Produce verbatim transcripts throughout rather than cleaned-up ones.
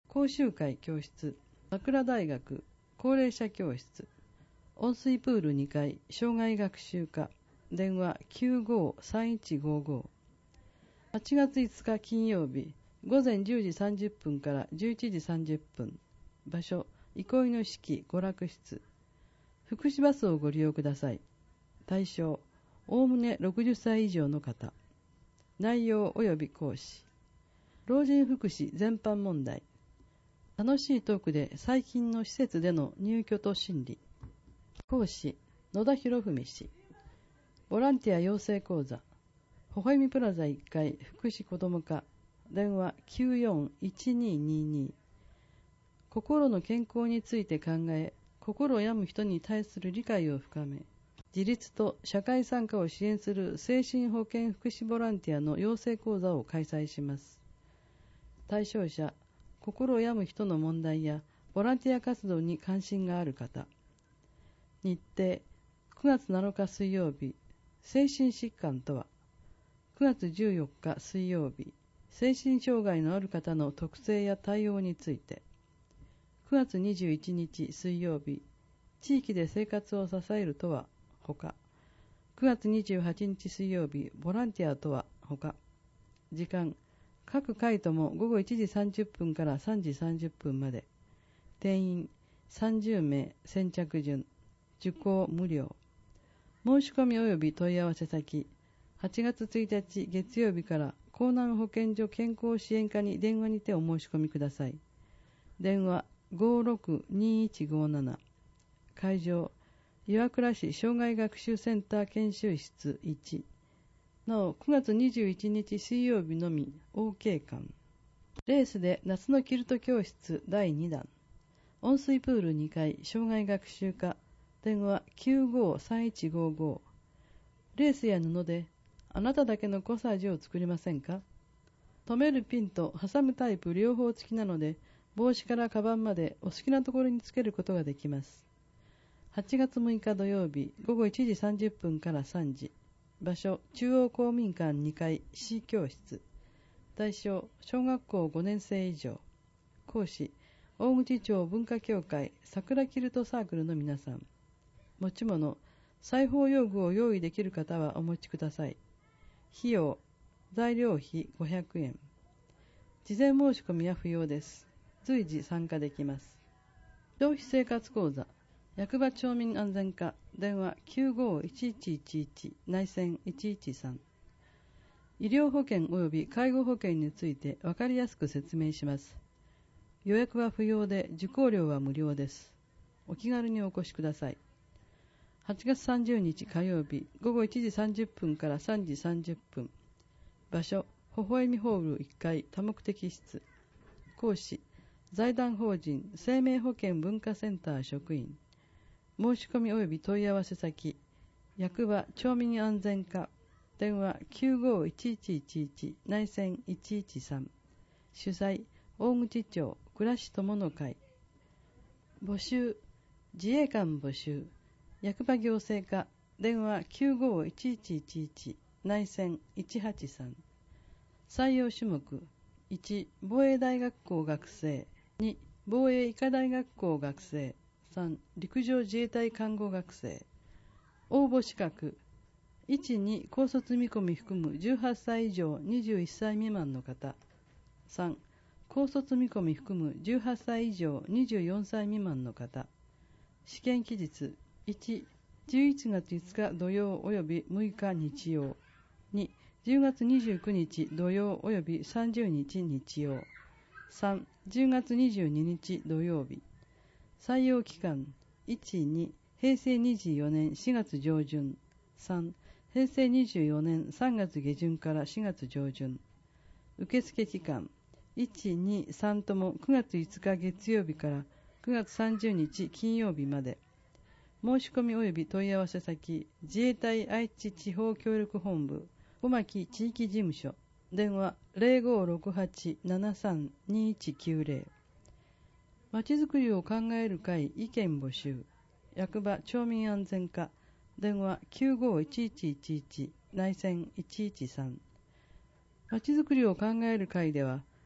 講習会教室、桜大学、高齢者教室、温水プールにかい、障害学習課、電話 きゅうごーさんいちごーごー。はちがついつか金曜日、午前じゅうじさんじゅっぷんからじゅういちじさんじゅっぷん。場所、憩いの式娯楽室。福祉バスをご利用ください。対象、おおむねろくじゅっさい以上の方。内容及び講師。老人福祉全般問題。楽しいトークで最近の施設での入居と心理。講師、野田博文氏。ボランティア養成講座。ほほえみプラザいっかい福祉子ども課。電話 きゅうよんいちにーにーにー。心の健康について考え、心を病む人に対する理解を深め、自立と社会参加を支援する精神保健福祉ボランティアの養成講座を開催します。対象者、心を病む人の問題やボランティア活動に関心がある方。日程、くがつなのか水曜日、精神疾患とは。くがつじゅうよっか水曜日、精神障害のある方の特性や対応について。くがつにじゅういちにち水曜日、地域で生活を支えるとは、ほか。くがつにじゅうはちにち水曜日、ボランティアとは、ほか。時間、各回ともごごいちじさんじゅっぷんからさんじさんじゅっぷんまで。定員さんじゅうめい、先着順。受講無料。申し込み及び問い合わせ先、はちがつついたち月曜日から江南保健所健康支援課に電話にてお申し込みください。電話ごーろくにーいちごーなな。会場、岩倉市障害学習センター研修室いち。なお、くがつにじゅういちにち水曜日のみ オーケー 館。レースで夏のキルト教室だいにだん。温水プールにかい障害学習課。電話 きゅうごーさんいちごーごー。レースや布であなただけのコサージュを作りませんか？留めるピンと挟むタイプ両方付きなので、帽子からカバンまでお好きなところにつけることができます。はちがつむいか土曜日、ごごいちじさんじゅっぷんからさんじ。場所、中央公民館にかい C 教室。対象、小学校ごねんせい以上。講師、大口町文化協会桜キルトサークルの皆さん。持ち物、裁縫用具を用意できる方はお持ちください。費用、材料費ごひゃくえん。事前申し込みは不要です。随時参加できます。消費生活講座、役場町民安全課、電話 きゅうごーいちいちいちいち、内線いちいちさん。医療保険及び介護保険について分かりやすく説明します。予約は不要で受講料は無料です。お気軽にお越しください。はちがつさんじゅうにち火曜日、ごごいちじさんじゅっぷんからさんじさんじゅっぷん。場所、ほほえみホールいっかい多目的室。講師、財団法人生命保険文化センター職員。申し込み及び問い合わせ先、役場町民安全課、電話 きゅうごーいちいちいちいち、内線いちいちさん。主催、大口町暮らし友の会。募集、自衛官募集。役場行政課、電話 きゅうごーいちいちいちいち、内線いちはちさん。採用種目、いち、防衛大学校学生、に、防衛医科大学校学生、さん、陸上自衛隊看護学生。応募資格、いち、に、高卒見込み含むじゅうはっさい以上にじゅういっさい未満の方。さん、高卒見込み含むじゅうはっさい以上にじゅうよんさい未満の方。試験期日、いち、じゅういちがついつか土曜及びむいか日曜。に、じゅうがつにじゅうくにち土曜及びさんじゅうにち日曜。さん、じゅうがつにじゅうににち土曜日。採用期間、いち、に、へいせいにじゅうよねんしがつ上旬。さん、へいせいにじゅうよねんさんがつ下旬からしがつ上旬。受付期間、いち、に、さんともくがついつか月曜日からくがつさんじゅうにち金曜日まで。申し込み及び問い合わせ先、自衛隊愛知地方協力本部、小牧地域事務所、電話 ゼロごーろくはちななさんにいちきゅうゼロ。まちづくりを考える会意見募集、役場町民安全課、電話 きゅうごーいちいちいちいち、内線いちいちさん。まちづくりを考える会では、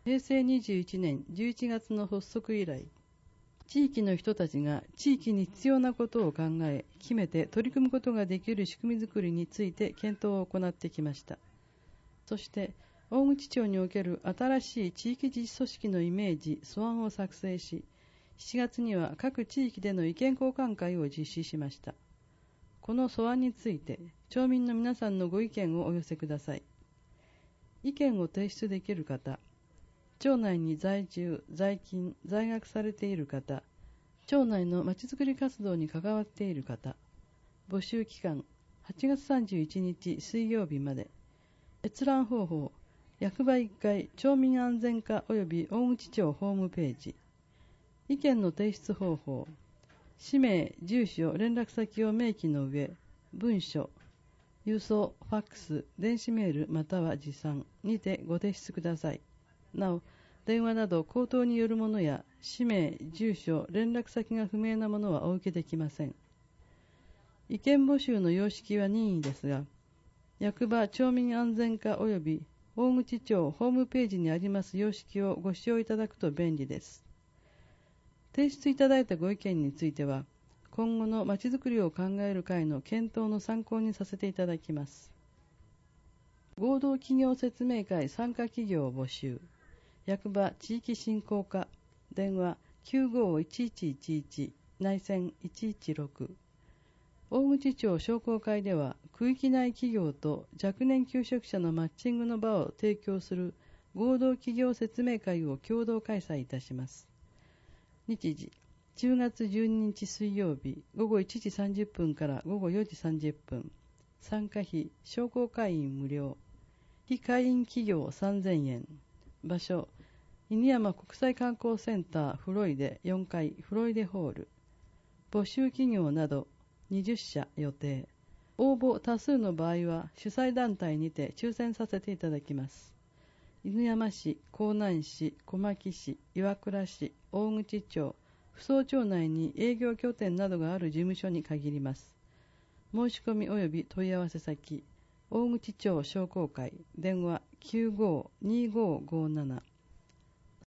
へいせいにじゅういちねんじゅういちがつの発足以来、地域の人たちが地域に必要なことを考え、決めて取り組むことができる仕組みづくりについて検討を行ってきました。そして、大口町における新しい地域自治組織のイメージ、素案を作成し、しちがつには各地域での意見交換会を実施しました。この素案について、町民の皆さんのご意見をお寄せください。意見を提出できる方、町内に在住、在勤、在学されている方、町内のまちづくり活動に関わっている方、募集期間はちがつさんじゅういちにち水曜日まで、閲覧方法、役場いっかい町民安全課及び大口町ホームページ、意見の提出方法、氏名、住所、連絡先を明記の上、文書、郵送、ファックス、電子メールまたは持参にてご提出ください。なお、電話など口頭によるものや氏名、住所、連絡先が不明なものはお受けできません。意見募集の様式は任意ですが、役場町民安全課及び大口町ホームページにあります様式をご使用いただくと便利です。提出いただいたご意見については、今後のまちづくりを考える会の検討の参考にさせていただきます。合同企業説明会参加企業を募集。役場地域振興課、電話 きゅうごいちいちいちいち 内線いちいちろく。大口町商工会では、区域内企業と若年求職者のマッチングの場を提供する合同企業説明会を共同開催いたします。日時、じゅうがつじゅうににち水曜日、ごごいちじさんじゅっぷんからごごよじさんじゅっぷん。参加費、商工会員無料。非会員企業さんぜんえん。場所、犬山国際観光センターフロイデよんかいフロイデホール。募集企業などにじゅっしゃ予定。応募多数の場合は主催団体にて抽選させていただきます。犬山市、江南市、小牧市、岩倉市、大口町、扶桑町内に営業拠点などがある事務所に限ります。申し込み及び問い合わせ先、大口町商工会、電話 きゅうごにごごなな